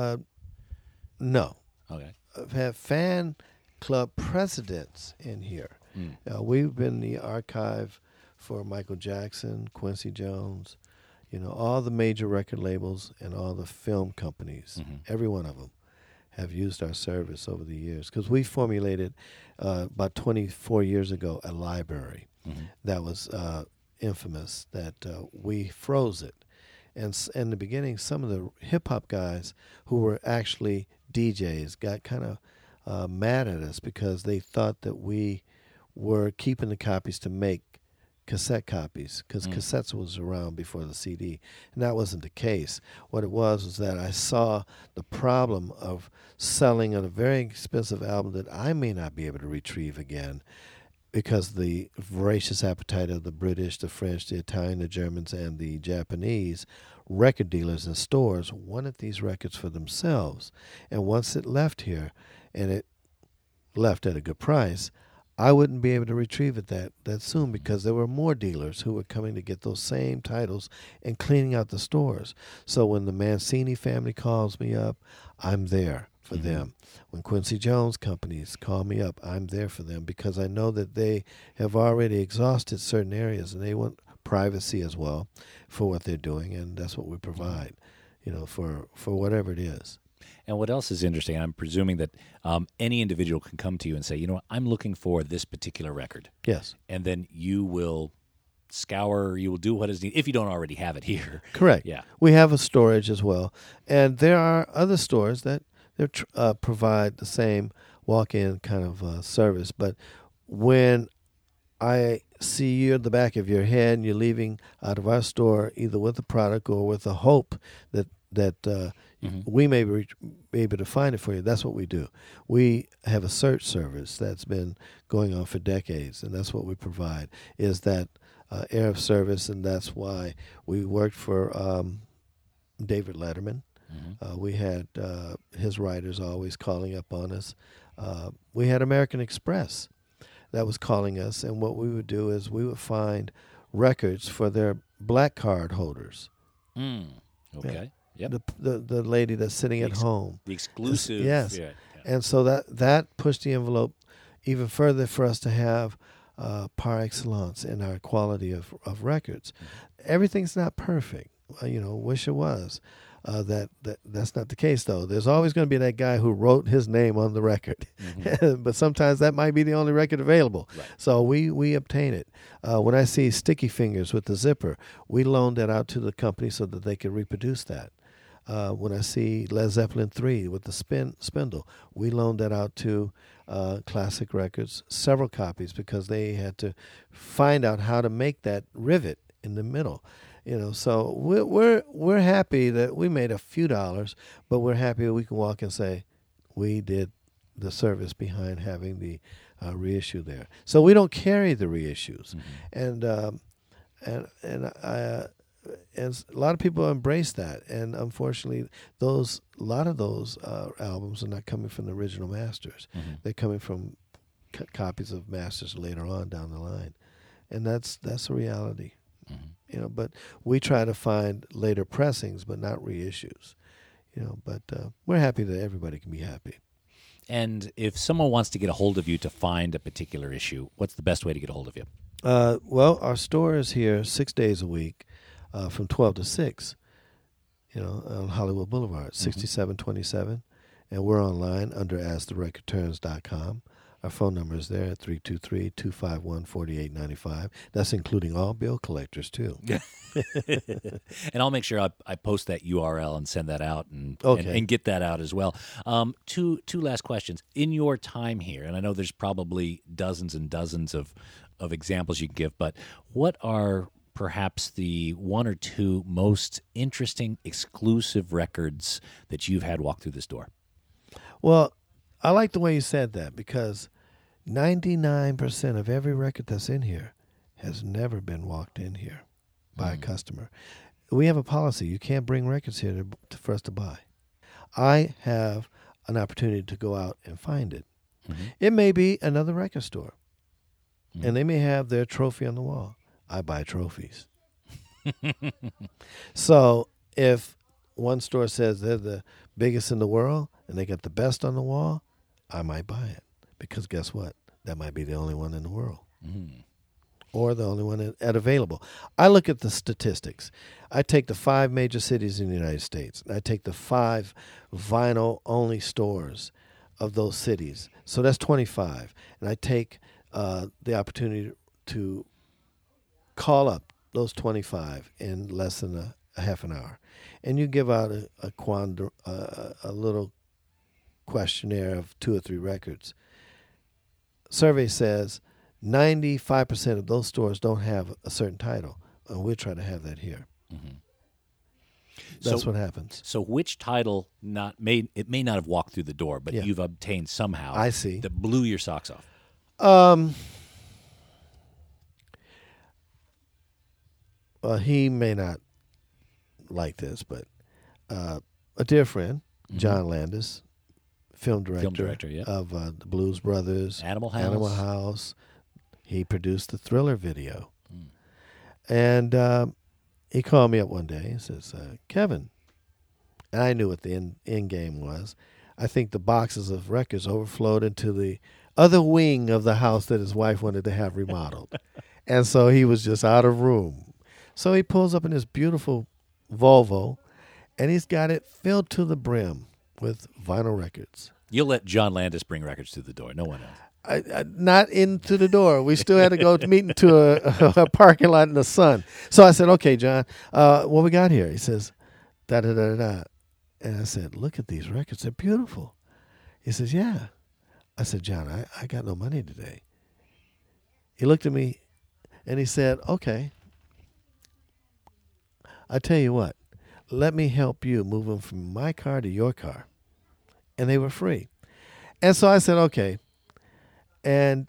no. Okay. I've had fan club presidents in here. We've been the archive for Michael Jackson, Quincy Jones, you know, all the major record labels and all the film companies, every one of them have used our service over the years, because we formulated about 24 years ago a library that was infamous, that we froze it. And in the beginning, some of the hip-hop guys who were actually DJs got kind of mad at us, because they thought that we were keeping the copies to make cassette copies, because cassettes was around before the CD, and that wasn't the case. What it was that I saw the problem of selling a very expensive album that I may not be able to retrieve again, because the voracious appetite of the British, the French, the Italian, the Germans, and the Japanese record dealers and stores wanted these records for themselves. And once it left here, and it left at a good price, I wouldn't be able to retrieve it that soon, because there were more dealers who were coming to get those same titles and cleaning out the stores. So when the Mancini family calls me up, I'm there for them. When Quincy Jones companies call me up, I'm there for them, because I know that they have already exhausted certain areas and they want privacy as well for what they're doing, and that's what we provide, you know, for whatever it is. And what else is interesting, I'm presuming that any individual can come to you and say, you know what, I'm looking for this particular record. Yes. And then you will scour, you will do what is needed, if you don't already have it here. Correct. Yeah. We have a storage as well. And there are other stores that provide the same walk-in kind of service. But when I see you at the back of your head and you're leaving out of our store either with a product or with a hope that we may be able to find it for you, that's what we do. We have a search service that's been going on for decades, and that's what we provide, is that air of service, and that's why we worked for David Letterman. We had his writers always calling up on us. We had American Express that was calling us, and what we would do is we would find records for their black card holders. Okay. Yep. The lady that's sitting at home. The exclusive. Yes. Yeah. And so that pushed the envelope even further for us to have par excellence in our quality of records. Everything's not perfect. You know, wish it was. That's not the case, though. There's always going to be that guy who wrote his name on the record, but sometimes that might be the only record available. Right. So we obtain it. When I see Sticky Fingers with the zipper, we loan that out to the company so that they can reproduce that. When I see Led Zeppelin 3 with the spindle, we loaned that out to Classic Records, several copies, because they had to find out how to make that rivet in the middle. So we're happy that we made a few dollars, but we're happy that we can walk and say we did the service behind having the reissue there. So we don't carry the reissues, and a lot of people embrace that, and unfortunately, a lot of those albums are not coming from the original masters. They're coming from copies of masters later on down the line, and that's a reality. But we try to find later pressings, but not reissues. But we're happy that everybody can be happy. And if someone wants to get a hold of you to find a particular issue, what's the best way to get a hold of you? Well, our store is here 6 days a week, from 12 to 6, on Hollywood Boulevard, 6727. And we're online under astherecordturns.com. Our phone number is there at 323-251-4895. That's including all bill collectors, too. And I'll make sure I post that URL and send that out and get that out as well. Two last questions. In your time here, and I know there's probably dozens and dozens of examples you can give, but what are perhaps the one or two most interesting exclusive records that you've had walk through this door? Well, I like the way you said that, because 99% of every record that's in here has never been walked in here by a customer. We have a policy. You can't bring records here for us to buy. I have an opportunity to go out and find it. It may be another record store, and they may have their trophy on the wall. I buy trophies. So if one store says they're the biggest in the world and they got the best on the wall, I might buy it, because guess what? That might be the only one in the world, or the only one at available. I look at the statistics. I take the 5 major cities in the United States, and I take the 5 vinyl-only stores of those cities. So that's 25. And I take the opportunity to call up those 25 in less than a half an hour. And you give out a little questionnaire of 2 or 3 records. Survey says 95% of those stores don't have a certain title, and we're trying to have that here. That's what happens. So which title may not have walked through the door, but you've obtained somehow, I see, that blew your socks off? Well, he may not like this, but a dear friend, John Landis, film director of the Blues Brothers, Animal House. He produced the Thriller video. And he called me up one day and says, Kevin, and I knew what the end game was. I think the boxes of records overflowed into the other wing of the house that his wife wanted to have remodeled. And so he was just out of room. So he pulls up in this beautiful Volvo, and he's got it filled to the brim with vinyl records. You'll let John Landis bring records to the door. No one else. Not into the door. We still had to go meet into a parking lot in the sun. So I said, okay, John, what we got here? He says, da-da-da-da-da. And I said, look at these records. They're beautiful. He says, yeah. I said, John, I got no money today. He looked at me, and he said, okay, I tell you what, let me help you move them from my car to your car. And they were free. And so I said, okay. And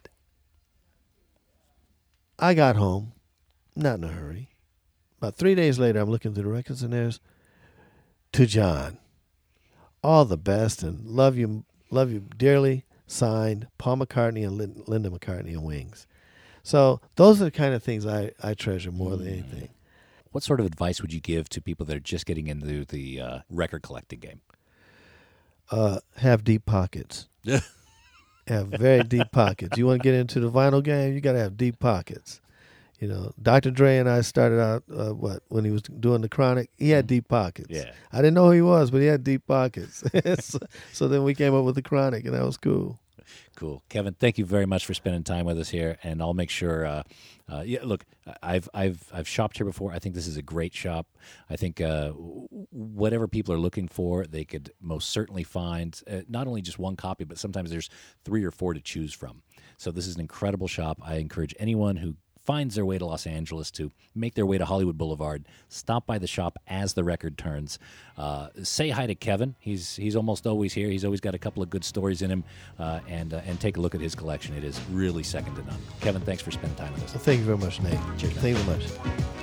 I got home, not in a hurry. About 3 days later, I'm looking through the records, and there's To John. All the best, and love you dearly, signed Paul McCartney and Linda McCartney and Wings. So those are the kind of things I treasure more than anything. What sort of advice would you give to people that are just getting into the record collecting game? Have deep pockets. Have very deep pockets. You want to get into the vinyl game, you got to have deep pockets. You know, Dr. Dre and I started out, when he was doing the Chronic, he had deep pockets. Yeah. I didn't know who he was, but he had deep pockets. So then we came up with the Chronic, and that was cool. Cool. Kevin, thank you very much for spending time with us here, and I'll make sure, look, I've shopped here before. I think this is a great shop. I think whatever people are looking for, they could most certainly find not only just one copy, but sometimes there's 3 or 4 to choose from. So this is an incredible shop. I encourage anyone who finds their way to Los Angeles to make their way to Hollywood Boulevard, stop by the shop as the record turns. Say hi to Kevin. He's almost always here. He's always got a couple of good stories in him, and take a look at his collection. It is really second to none. Kevin, thanks for spending time with us. Well, thank you very much, Nate. Cheers, Thank you very much.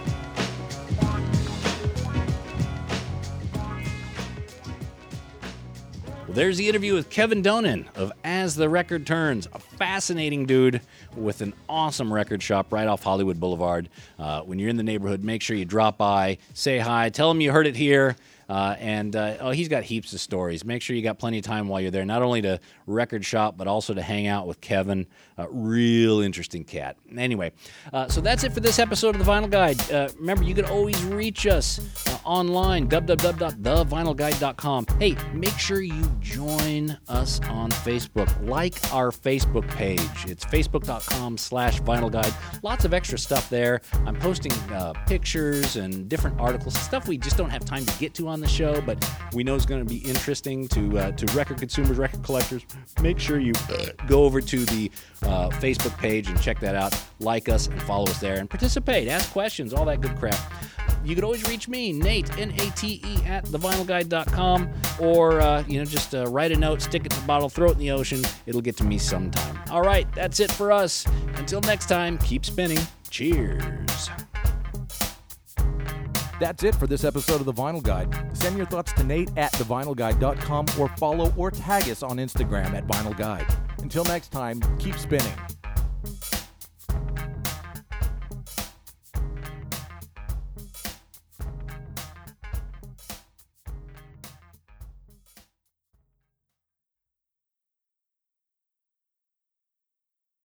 Well, there's the interview with Kevin Donen of As the Record Turns, a fascinating dude with an awesome record shop right off Hollywood Boulevard. When you're in the neighborhood, make sure you drop by, say hi, tell him you heard it here. He's got heaps of stories. Make sure you got plenty of time while you're there, not only to record shop, but also to hang out with Kevin. Real interesting cat. Anyway, so that's it for this episode of The Vinyl Guide. Remember, you can always reach us online, www.thevinylguide.com. Hey, make sure you join us on Facebook. Like our Facebook page. It's facebook.com/vinylguide. Lots of extra stuff there. I'm posting pictures and different articles, stuff we just don't have time to get to on the show, but we know is going to be interesting to record consumers, record collectors. Make sure you go over to the Facebook page and check that out. Like us and follow us there and participate, ask questions, all that good crap. You could always reach me, Nate, Nate, at thevinylguide.com, or just write a note, stick it in the bottle, throw it in the ocean. It'll get to me sometime. All right, that's it for us. Until next time, keep spinning. Cheers. That's it for this episode of The Vinyl Guide. Send your thoughts to Nate at thevinylguide.com or follow or tag us on Instagram at Vinyl Guide. Until next time, keep spinning.